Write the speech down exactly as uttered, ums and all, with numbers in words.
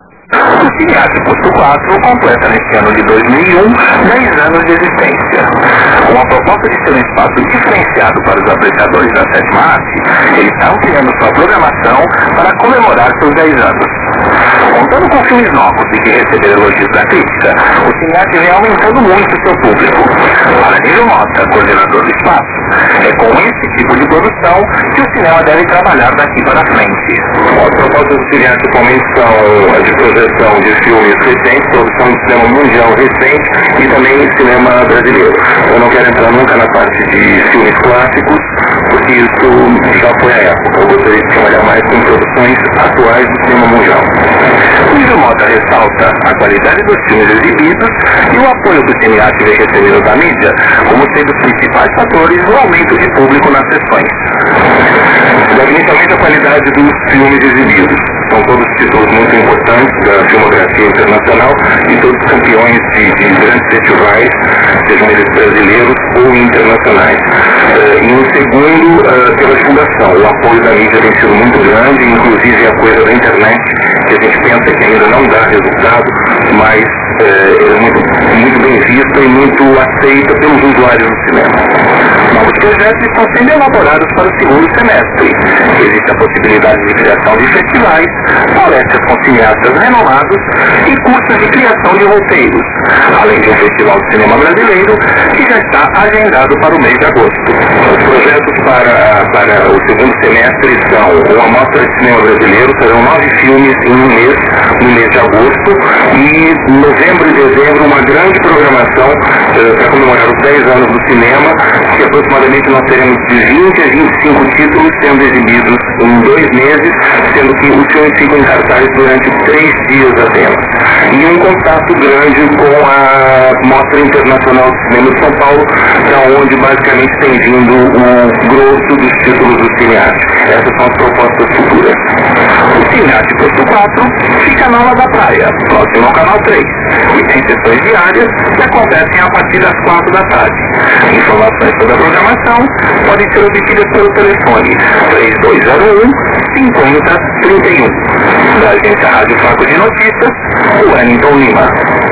O Cinearte Posto quatro completa neste ano de dois mil e um dez anos de existência. Com a proposta de ser um espaço diferenciado para os apreciadores da sétima arte, eles estão criando sua programação para comemorar seus dez anos. Contando com filmes novos e que receberam elogios da crítica, o Cinearte vem aumentando muito seu público. Para Nilo Mota, coordenador do espaço, é com esse tipo de produção que o cinema deve trabalhar daqui para frente. As propostas do Cinearte atualmente são a de projeção de filmes recentes, produção de cinema mundial recente e também cinema brasileiro. Eu não quero entrar nunca na parte de filmes clássicos, porque isso já foi a época. Eu gostaria de trabalhar mais com produções atuais do cinema mundial. O Nilo Mota ressalta a qualidade dos filmes exibidos e o apoio que o Cinearte vem recebendo da mídia como sendo os principais fatores no aumento de público nas sessões. Definitivamente a qualidade dos filmes exibidos. São todos títulos muito importantes da filmografia internacional e todos campeões de, de grandes festivais, sejam eles brasileiros ou internacionais. Uh, e um segundo, uh, pela divulgação. O apoio da mídia tem sido muito grande, inclusive a coisa da internet, que a gente pensa que ainda não dá resultado, mas uh, é muito, muito bem vista e muito aceita pelos usuários do cinema. Novos projetos estão sendo elaborados para o segundo semestre. Existe a possibilidade de criação de festivais, palestras com cineastas renomados e cursos de criação de roteiros, além de um festival de cinema brasileiro que já está agendado para o mês de agosto. Os projetos para, para o segundo semestre são uma mostra de cinema brasileiro, serão nove filmes em um mês, no mês de agosto, e novembro e dezembro uma grande programação uh, para comemorar os dez anos do cinema, que aproximadamente nós teremos de vinte a vinte e cinco títulos sendo exibidos em dois meses, sendo que os filmes ficam em cartaz durante três dias apenas. E um contato grande com a Mostra Internacional de Cinema de São Paulo, da onde basicamente tem vindo o grosso dos títulos do Cinearte. Essas são as propostas futuras. O Cinearte Posto quatro fica na Aula da Praia, próximo ao Canal três, e tem sessões diárias que acontecem a partir das quatro da tarde. Informações sobre a programação podem ser obtidas pelo telefone três dois zero um, cinco zero três um. Da agência Rádio Flaco de Notícias, o Wellington Lima.